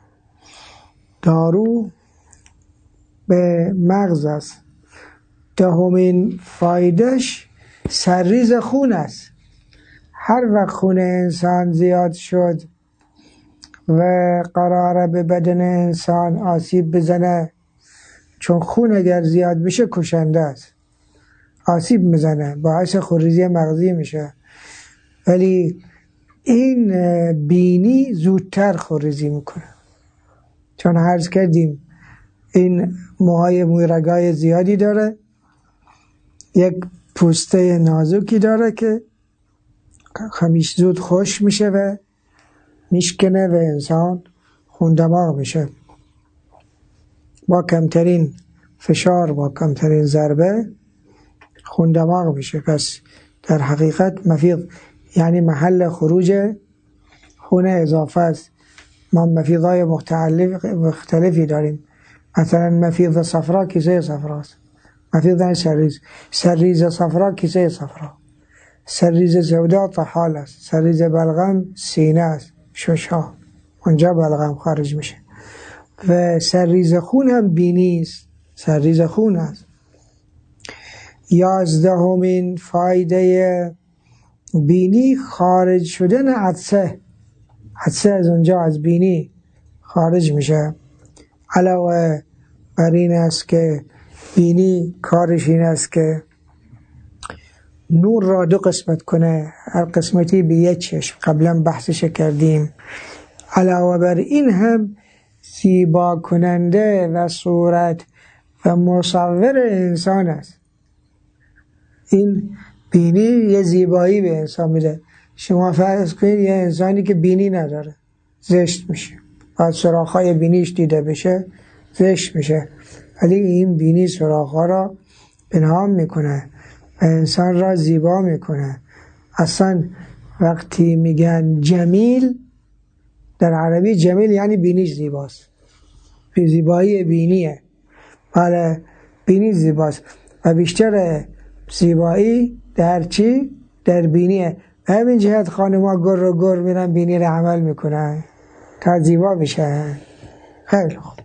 دارو به مغز است. دهمین فایدهش سرریز خون است. هر وقت خون انسان زیاد شد و قراره به بدن انسان آسیب بزنه، چون خون اگر زیاد بشه کشنده است، آسیب میزنه، باعث خونریزی مغزی میشه. ولی این بینی زودتر خونریزی میکنه، چون عرض کردیم این موهای مویرگای زیادی داره، یک پوسته نازکی داره که همیشه زود خوش میشه و میشکنه و انسان خون دماغ میشه. با کمترین فشار، با کمترین ضربه خون دماغ میشه. پس در حقیقت مفیض یعنی محل خروج خون اضافه است. ما مفیضای مختلف مختلفی داریم. مثلا مفیض صفرا کیسه صفراست، مفیض سرریز سرریز صفرا کیسه صفرا، سرریز سودا طحال است، سرریز بلغم سینه است، ششها اونجا بلغم خارج میشه. و سرریز خون هم بینی است، سرریز خون است. یازدهمین فایده بینی خارج شدن عطسه. عدسه از اونجا از بینی خارج میشه. علاوه بر این است که بینی کارش این است که نور را دو قسمت کنه، هر قسمتی به یک چشم، قبلا بحثش کردیم. علاوه بر این هم زیبا کننده و صورت و مصور انسان است. این بینی یه زیبایی به انسان میده. شما فرض کنید یه انسانی که بینی نداره زشت میشه، باید سراخ‌های بینیش دیده بشه، زشت میشه. ولی این بینی سراخ‌ها را پنهان میکنه و انسان را زیبا میکنه. اصلا وقتی میگن جمیل در عربی، جمیل یعنی بینیش زیباست، به زیبایی بینیه. بله بینی زیباست و بیشتر زیبایی در چی؟ در بینیه. به همین جهت خانم‌ها گر رو گر میرن بینی رو عمل میکنن تا زیبا بشن. خیلی خوب.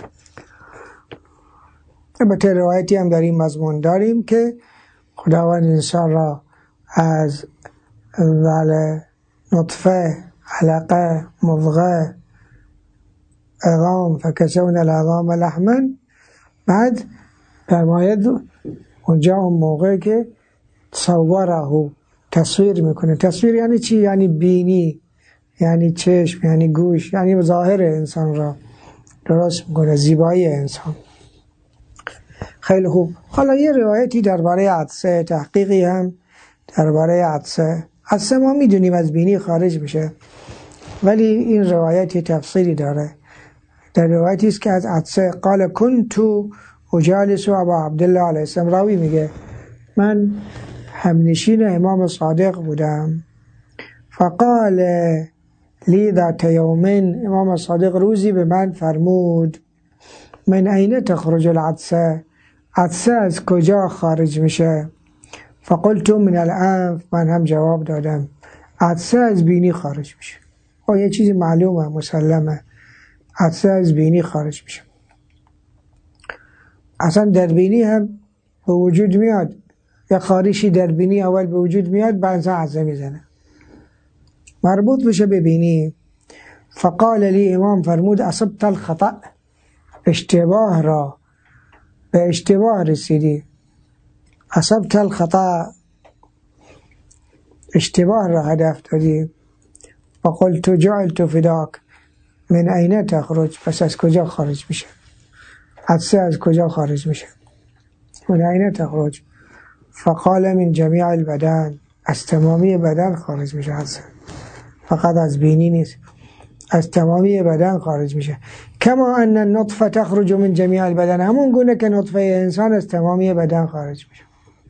البته روایتی هم در این مضمون داریم که خداوند انسان را از ولی نطفه، علقه، مضغه، عظام فکسون العظام لحما، بعد فرماید اونجا اون موقع که صوره تصویر میکنه. تصویر یعنی چی؟ یعنی بینی، یعنی چشم، یعنی گوش، یعنی ظاهر انسان را درست میکنه، زیبایی انسان. خیلی خوب. حالا یه روایتی درباره عدسه، تحقیقی هم درباره عدسه. عدسه ما میدونیم از بینی خارج میشه، ولی این روایتی تفصیلی داره. در روایتی است که از عدسه قال کنتو اجالس ابا عبدالله علیه السلام، راوی میگه من همنشین امام صادق بودم. فقال لی ذات یومین، امام صادق روزی به من فرمود من این تخرج العدسه، عدسه از کجا خارج میشه؟ فقلت من الانف، من هم جواب دادم عدسه از بینی خارج میشه. او یه چیزی معلومه، مسلمه، عدسه از بینی خارج میشه. اصلا در بینی هم به وجود میاد، یا خارشی در بینی اول به وجود میاد، بعد عدسه میزنه، مربوط بشه به بینی. فقال لی، امام فرمود اصبت الخطأ، اشتباه را به اشتباه رسیدی. اصبت الخطأ، اشتباه را هدف دادی. فقلت جعلت فداک، من این تخرج، پس از کجا خارج میشه؟ عدسه از کجا خارج میشه؟ من این تخرج؟ فقال من جمیع البدن، از تمامی بدن خارج میشه عدسه، فقط از بینی نیست، از تمامی بدن خارج میشه. کما ان النطفه تخرج من جمیع البدن، همون گونه که نطفه انسان از تمامی بدن خارج میشه.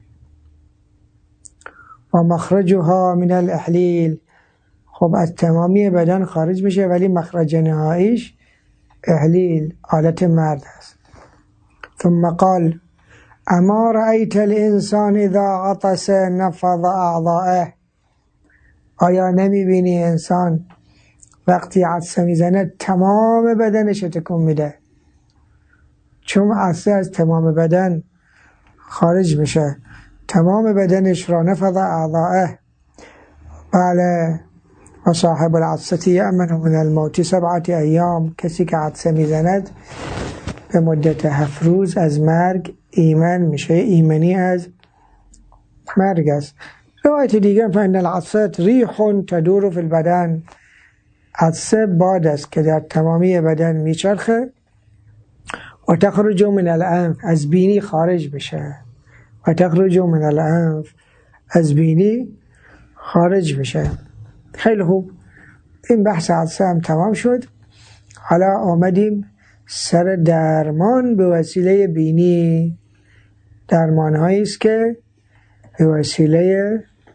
و مخرجها من الاحلیل، خب از تمامی بدن خارج میشه، ولی مخرج نهاییش احلیل، آلت مرد است. ثم قال اما رأیت الانسان اذا عطس نفض اعضائه، آیا نمیبینی انسان وقتی عدسه میزنه تمام بدنش تکون میده؟ چون عدسه از تمام بدن خارج میشه، تمام بدنش را نفض اعضائه. بله. و صاحب العدسه یأمن من الموت سبعت ایام، کسی که عدسه میزند به مدت هفت روز از مرگ ایمن میشه. ایمنی از مرگ است. روایت دیگر فإن العدسه ریح تدور فی البدن، عدسه باد است که در تمامی بدن میچرخه. و تخرج من الانف، از بینی خارج بشه. و تخرج من الانف، از بینی خارج بشه. خیلی خوب. این بحث عدسه هم تمام شد. حالا آمدیم سر درمان به وسیله بینی. درمان هایی است که به وسیله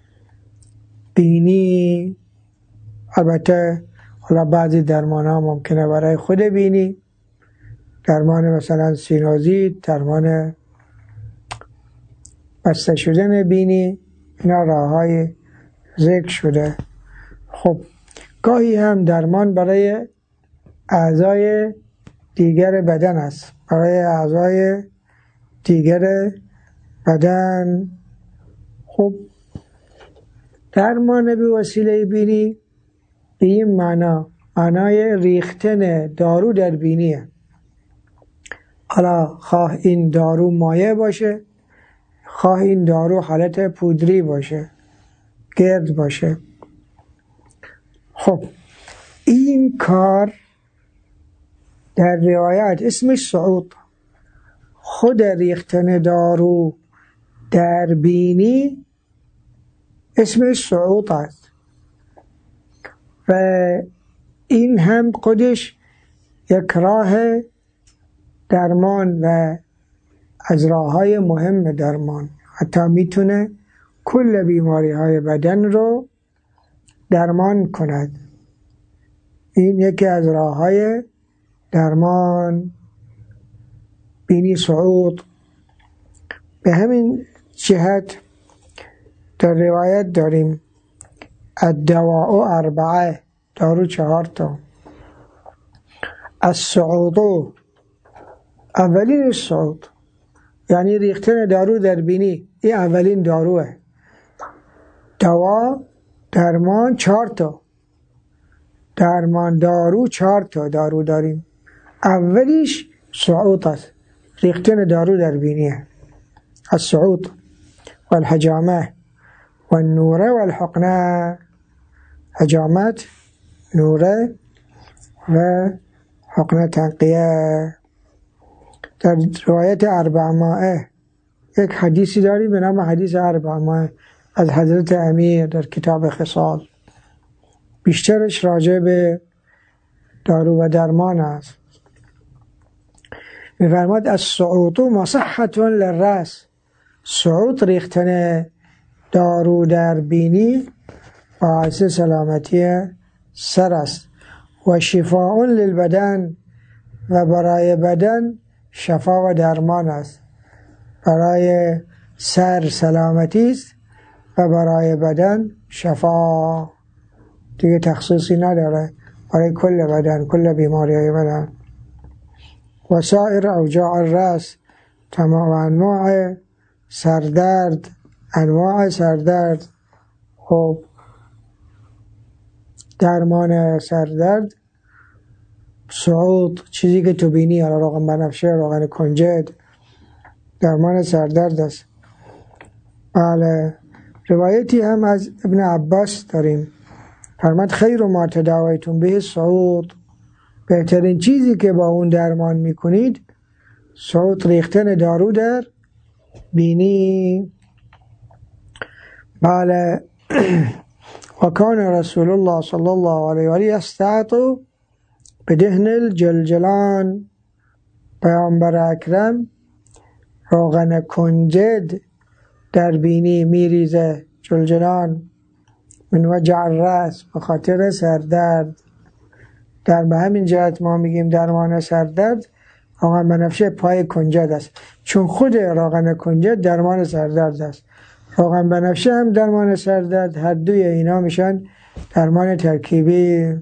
بینی، البته حالا بعضی درمان ها ممکنه برای خود بینی، درمان مثلا سینوزیت، درمان بسته شدن بینی، اینا راه های ذکر شده. خب گاهی هم درمان برای اعضای دیگر بدن است، برای اعضای دیگر بدن. خب درمان به وسیله بینی به این معنا معنای ریختن دارو در بینیه. حالا خواه این دارو مایع باشه، خواه این دارو حالت پودری باشه، گرد باشه. خب این کار در روایت اسمش صعود. خود ریختن دارو در بینی اسمش صعود است و این هم خودش یک راه درمان و از راه‌های مهم درمان، حتی میتونه کل بیماری های بدن رو درمان کند. این یکی از راه‌های درمان بینی صعود. به همین جهت در روایت داریم الدواء اربعه، دارو چهار تا. الصعود، اولین صعود یعنی ریختن دارو در بینی، این اولین داروه. دوا درمان چهار تا، درمان دارو چهار تا دارو داریم. اولیش صعود است، ریختن دارو در بینیه. الصعود والحجامه والنوره والحقنه، حجامت، نوره و حقنه تنقیه. در روایت اربع مائه یک حدیثی داریم به نام حدیث اربع مائه از حضرت امیر در کتاب خصال. بیشترش راجع به دارو و درمان است. می‌فرماد الصعود مصحة للرأس، صعود ریختن دارو در بینی باعث سلامتی سر است و شفاء للبدن، و برای بدن شفا و درمان است. برای سر سلامتی است و برای بدن شفا، دیگه تخصیصی نداره، برای کل بدن، کل بیماری های بدن. و سایر اوجاع الرأس، تمام انواع سردرد، انواع سردرد. خب درمان سردرد صعود، چیزی که تو بینی، حالا روغن بنفشه، روغن کنجد، درمان سردرد است. بله. روایتی هم از ابن عباس داریم، فرمود خیر ما تداویتم به صعود، بهترین چیزی که با اون درمان میکنید صعود، ریختن دارو در بینی. بله. و کان رسول الله صلی الله علیه و آله یستعطی بدهن الجلجلان، پیامبر اکرم روغن کنجد در بینی میریزه، جلجلان، من وجع الرأس، به خاطر سردرد. در به همین جهت ما میگیم درمان سردرد روغن بنفشه پای کنجد است، چون خود روغن کنجد درمان سردرد است. روغن بنفشه هم درمان سردرد، هر دوی اینا میشن درمان ترکیبی.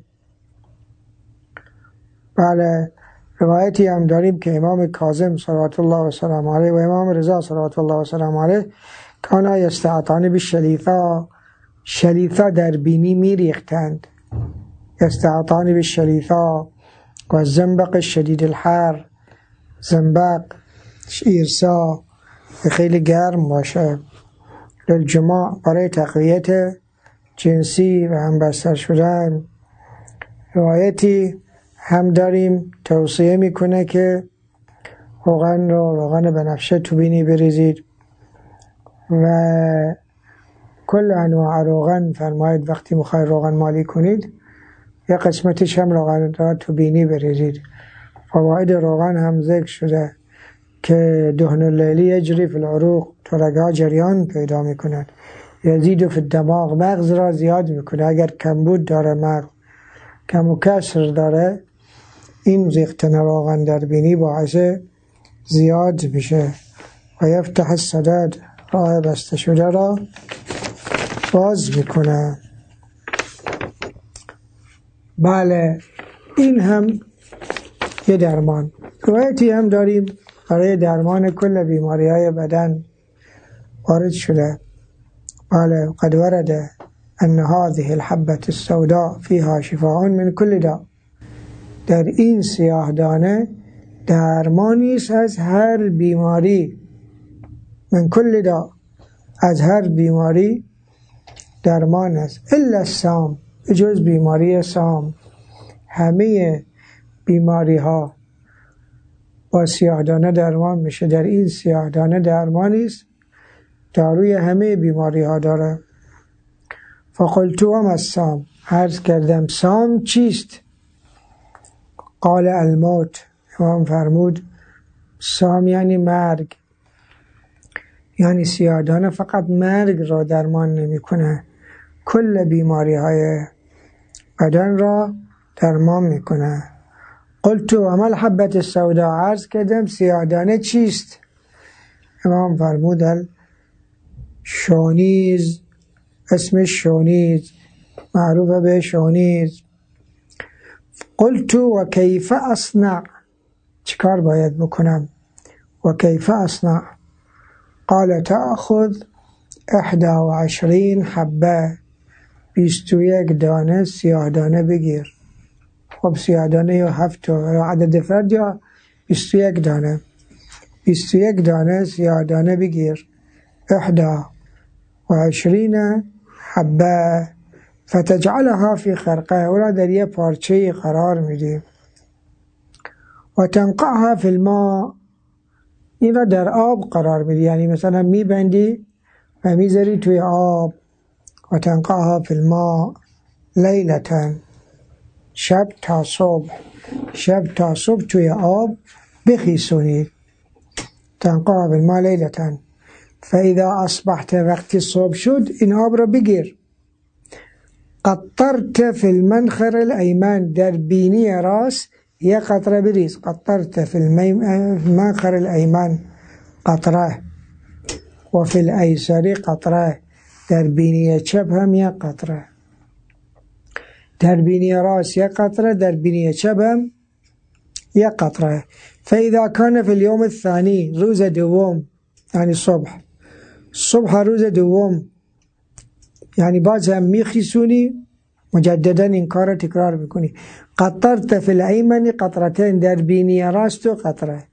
بله. روایتی هم داریم که امام کاظم صلوات الله و سلام علیه و امام رضا صلوات الله و سلام علیه کانا یستعطان بالشلیفا، شلیفا در بینی میریختند. یستعطان بالشلیفا و زنبق شدید الحر، زنبق ایرسا خیلی گرم باشه، للجماع، برای تقویت جنسی و همبستر شدن. روایتی هم داریم توصیه میکنه که روغن رو روغن بنفشه تو بینی بریزید و کل انواع روغن فرماید وقتی میخواید روغن مالی کنید یه قسمتش هم روغن را تو بینی بریزید. فواید روغن هم ذکر شده که دهن اللیلی یجری فی العروق، تو رگ‌ها جریان پیدا میکند. یزید فی الدماغ، مغز را زیاد میکنه. اگر کمبود داره مغز، کم و کسر داره، این ریختن روغن در بینی باعث زیاد میشه. و یفتح السدد، راه بسته شده را باز میکنه. بله. این هم یه درمان. روایتی هم داریم برای درمان کل بیماری های بدن وارد شده. بله. قد ورده ان هذه الحبة السوداء فيها شفاء من كل داء. در این سیاه دانه درمانی است از هر بیماری. من کل داء، از هر بیماری درمان است. الا السام، جز بیماری سام. همه بیماری ها با سیاه دانه درمان میشه. در این سیاه دانه درمانی است، داروی همه بیماری ها داره. فقلت وما السام، عرض کردم سام چیست؟ قال الموت، امام فرمود سام یعنی مرگ. یعنی سیاه دانه فقط مرگ را درمان نمی کنه، کل بیماری های بدن را درمان می کنه. قلت وما الحبة السوداء، عرض کردم سیاه دانه چیست؟ امام فرمود شونیز، اسمش شونیز، معروف به شونیز. قلت و کیف اصنع، چیکار باید بکنم؟ و کیف اصنع؟ قال تأخذ احدى وعشرين حبه، بیست و یک دانه سیاه دانه بگیر. خب سیاه دانه یا هفت یا عدد فرد یا بیست و یک دانه. بیست و یک دانه سیاه دانه بگیر. احدى وعشرين حبه فتجعلها في خرقه، اولا در یه پارچه قرار میدی. و تنقعها في الماء، این را در آب قرار میدی، یعنی مثلا میبندی و میذاری توی آب. و تنقعها في الماء لیلة، شب تا صبح، شب تا صبح توی آب بخیسونید. تنقعها في الماء لیلة فاذا اصبحت، وقتی صبح شد این آب را بگیر. قطرت في المنخر الایمن، در بینی راست یک قطره بریز. قطرت في المنخر الایمن قطره، و في الایسر قطره، در بینی چپ هم یک قطره. در بینی راست یک قطره، در بینی چپ هم یک قطره. فاذا كان في اليوم الثاني، روز دوم یعنی صبح، صبح روز دوم یعنی باز هم میخیسونی، مجددا این کار را تکرار میکنی. قطرت فی الایمن قطرتين، در بینی راست و قطره.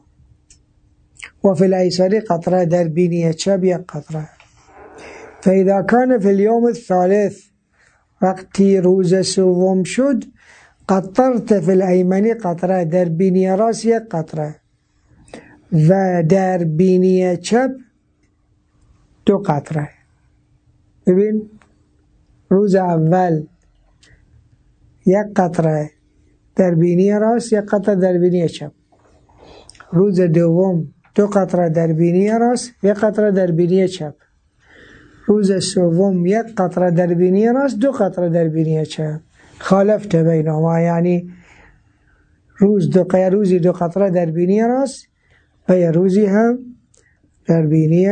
و فی الایسر قطره، در بینی چپ یک قطره. فاذا كان في اليوم الثالث، وقتی روز سوم شد، قطرت فی الایمن قطره، در بینی راست یک قطره و در بینی چپ دو قطره. ببین روز اول یک قطره در بینی راست، یک قطره در بینی چپ. روز دوم دو قطره در بینی راست، یک قطره در بینی چپ. روز سوم یک قطره در بینی راست، دو قطره در بینی چپ. خالفت بینهما، یعنی روز دو قطره، روزی دو قطره در بینی راست و یا روزی هم در بینی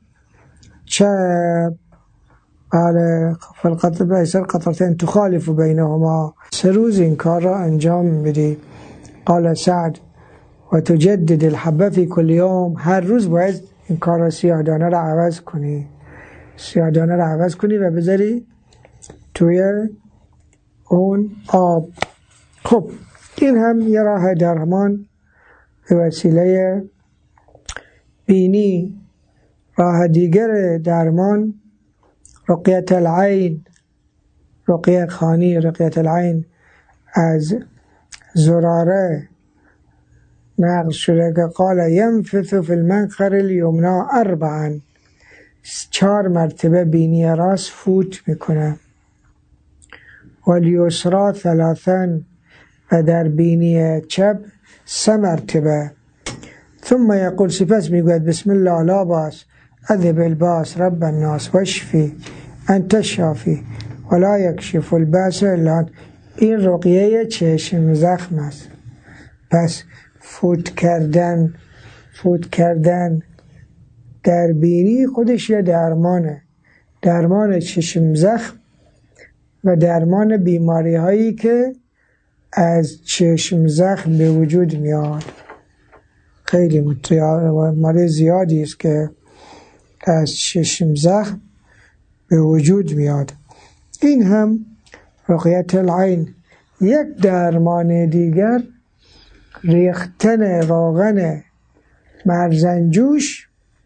چپ. على فالقطر بأيسر قطرتين تخالف بينهما، سه روز این کار را انجام بدی. قال سعد و تجدد الحبه في كل يوم، هر روز باید این کار را سیاه دانه را عوض کنی، سیاه دانه را عوض کنی و بذاری توی اون آب. خب این هم یه راه درمان به وسیله بینی. راه دیگر درمان رقیت العین، رقیه خانی، رقیت العین از زراره نقل شده که قال ینفث فی المنخر الیمنا اربعا، چهار مرتبه بینی راست فوت میکنه. والیسرا ثلاثا، و در بینی چپ سه مرتبه. ثم یقول، سپس میگوید بسم الله لا باس اذهب الباس رب الناس واشفی انت الشافی ولا یکشف الباس الا انت. این رقیه چشم زخم است. پس فوت کردن فوت کردن در بینی خودش یه درمانه، درمان چشم زخم و درمان بیماری هایی که از چشم زخم به وجود میاد. خیلی مریض زیادی است که از چشم زخم به وجود میاد. این هم رقیت العین. یک درمان دیگر ریختن روغن مرزنجوش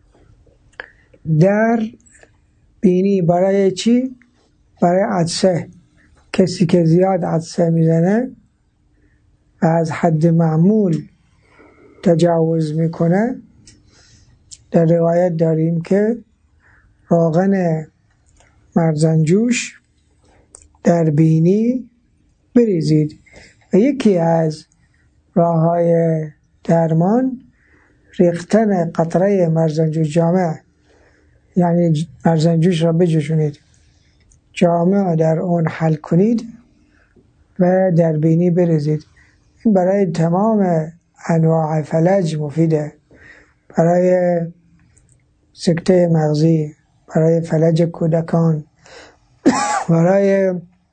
در بینی. برای چی؟ برای عطسه. کسی که زیاد عطسه میزنه و از حد معمول تجاوز میکنه، در روایت داریم که روغن مرزنجوش در بینی بریزید. و یکی از راه‌های درمان ریختن قطره مرزنجوش جامع، یعنی مرزنجوش را بجوشونید، جامع در اون حل کنید و در بینی بریزید. این برای تمام انواع فلج مفیده، برای سکته مغزی، برای فلج کودکان، برای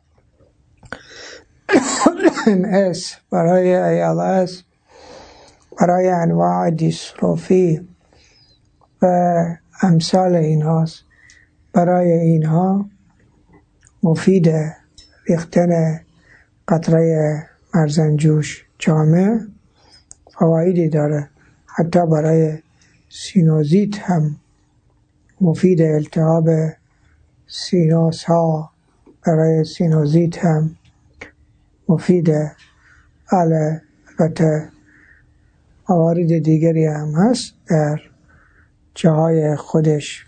ام اس، برای ای ال اس، برای انواع دیستروفی و امثال اینهاست. برای اینها مفیده ریختن قطره مرزنجوش جامع، فوایدی داره. حتی برای سینوزیت هم مفید، التهاب سینوس ها برای سینوزیت هم مفیده. البته موارد دیگری هم هست در جاهای خودش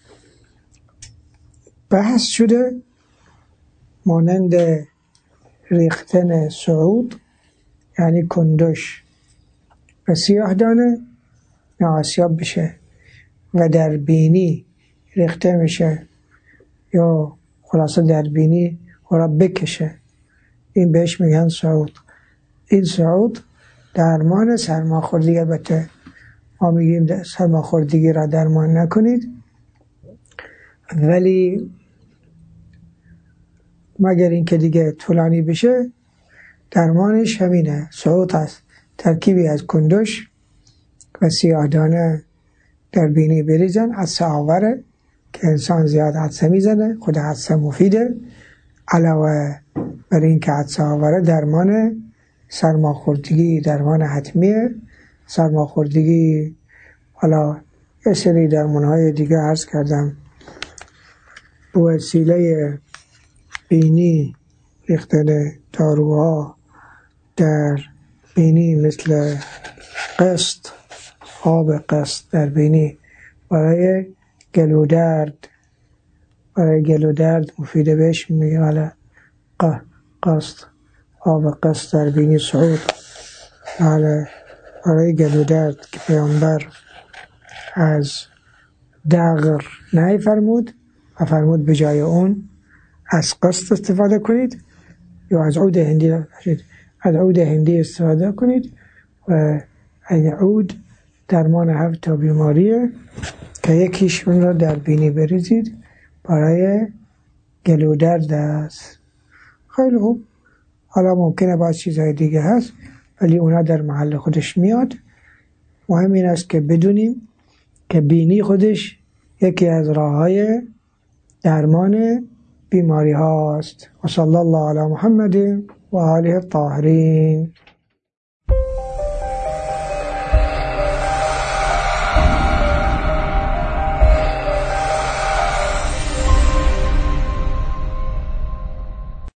بحث شده، مانند ریختن صعود یعنی کندش و سیاه دانه ناآسیاب بشه و در بینی ریخته میشه یا خلاصه در بینی را بکشه، این بهش میگن صعود. این صعود درمان سرماخوردگی، البته ما میگیم سرماخوردگی را درمان نکنید، ولی مگر این که دیگه طولانی بشه درمانش همینه، صعود هست. ترکیبی از کندش و سیاه دانه در بینی بریزن. عطسه آوره که انسان زیاد عطسه میزنه، خود عطسه مفیده. علاوه بر این که عطسه آوره، درمان سرماخوردگی درمان حتمیه. سرماخوردگی حالا یه سری درمانهای دیگه عرض کردم، به وسیله بینی ریختن داروها در بینی مثل قسط، آب قسط در بینی برای گلودرد، برای گلودرد مفیده، بهش میگه حالا قسط، آب قسط در بینی صعود. حالا برای گلودرد که پیامبر از دغر نهی فرمود و فرمود به جای اون از قسط استفاده کنید یا از عود هندی، از عود هندی استفاده کنید. و این عود درمان هفت تا بیماریه که یکیشون را در بینی بریزید برای گلودرد است. خیلی خوب. حالا ممکنه باز چیزهای دیگه هست ولی اونا در محل خودش میاد. مهم این است که بدونیم که بینی خودش یکی از راه‌های درمان بیماری هاست. و صلی الله علی محمد و آله الطاهرین.